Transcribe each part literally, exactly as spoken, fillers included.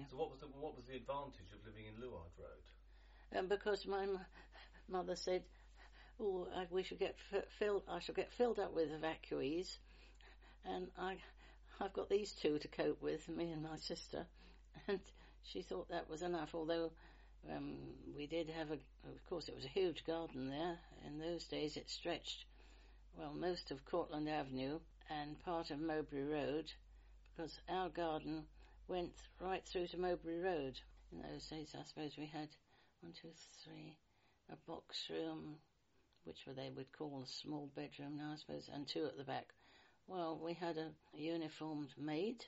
So what was the what was the advantage of living in Luard Road? Um, because my m- mother said, "Oh, I, we should get f- filled. I shall get filled up with evacuees, and I, I've got these two to cope with, me and my sister." And she thought that was enough. Although um, we did have a, of course, it was a huge garden there. In those days, it stretched, well, most of Cortland Avenue and part of Mowbray Road, because our garden went right through to Mowbray Road. In those days, I suppose we had one, two, three, a box room, which they would call a small bedroom now, I suppose, and two at the back. Well, we had a, a uniformed maid,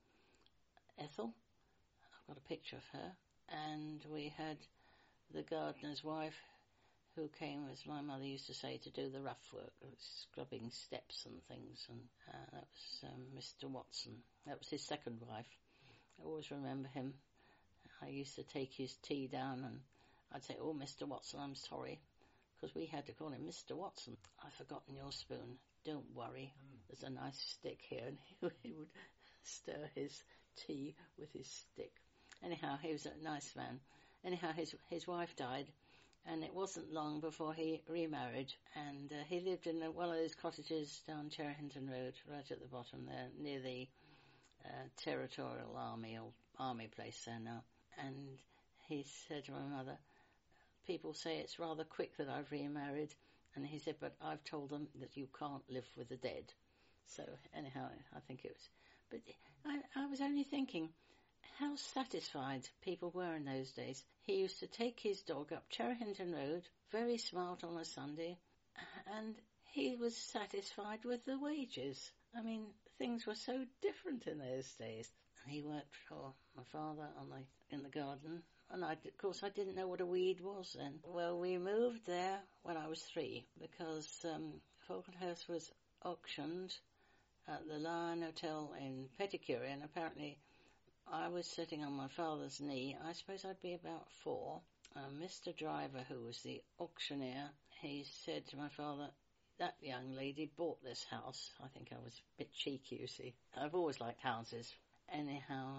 Ethel. I've got a picture of her. And we had the gardener's wife, who came, as my mother used to say, to do the rough work, scrubbing steps and things. And uh, that was um, Mister Watson. That was his second wife. I always remember him. I used to take his tea down and I'd say, "Oh, Mister Watson, I'm sorry," because we had to call him Mister Watson. "I've forgotten your spoon. Don't worry. Mm. There's a nice stick here." And he, he would stir his tea with his stick. Anyhow, he was a nice man. Anyhow, his his wife died, and it wasn't long before he remarried. And uh, he lived in one of those cottages down Cherryhinton Road, right at the bottom there, near the uh, Territorial Army or Army place there now. And he said to my mother, "People say it's rather quick that I've remarried." And he said, "But I've told them that you can't live with the dead." So anyhow, I think it was... But I, I was only thinking how satisfied people were in those days. He used to take his dog up Cherryhinton Road, very smart on a Sunday, and he was satisfied with the wages. I mean, things were so different in those days. He worked for my father on the, in the garden, and I, of course I didn't know what a weed was then. Well, we moved there when I was three, because um, Falconhurst was auctioned at the Lion Hotel in Pettigrew, and apparently I was sitting on my father's knee. I suppose I'd be about four. Uh, Mister Driver, who was the auctioneer, he said to my father, "That young lady bought this house." I think I was a bit cheeky, you see. I've always liked houses. Anyhow,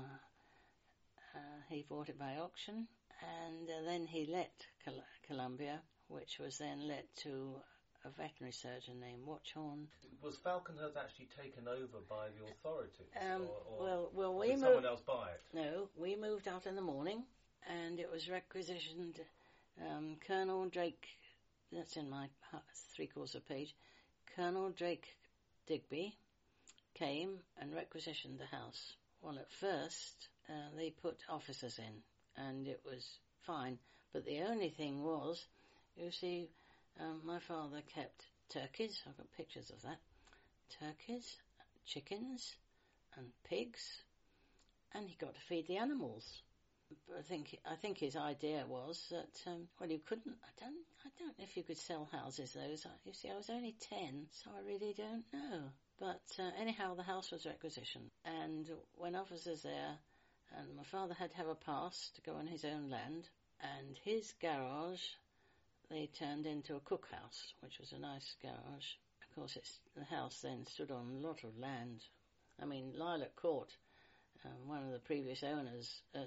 uh, he bought it by auction, and uh, then he let Col- Columbia, which was then let to a veterinary surgeon named Watchhorn. Was Falconhurst actually taken over by the authorities? Um, or, or well, well, we did moved, someone else buy it? No, we moved out in the morning, and it was requisitioned. Um, Colonel Drake, that's in my three-quarters of a page, Colonel Drake Digby came and requisitioned the house. Well, at first, uh, they put officers in, and it was fine. But the only thing was, you see, um, my father kept turkeys. I've got pictures of that. Turkeys, chickens, and pigs, and he got to feed the animals. But I think I think his idea was that um, well, you couldn't. I don't. I don't know if you could sell houses. Those. You see, I was only ten, so I really don't know. But uh, anyhow, the house was requisitioned, and when officers there, and my father had to have a pass to go on his own land, and his garage they turned into a cookhouse, which was a nice garage. Of course, it's, the house then stood on a lot of land. I mean, Lilac Court, um, one of the previous owners, uh,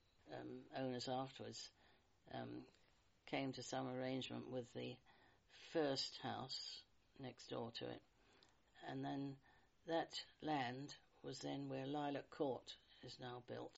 um, owners afterwards, um, came to some arrangement with the first house next door to it. And then that land was then where Lilac Court is now built.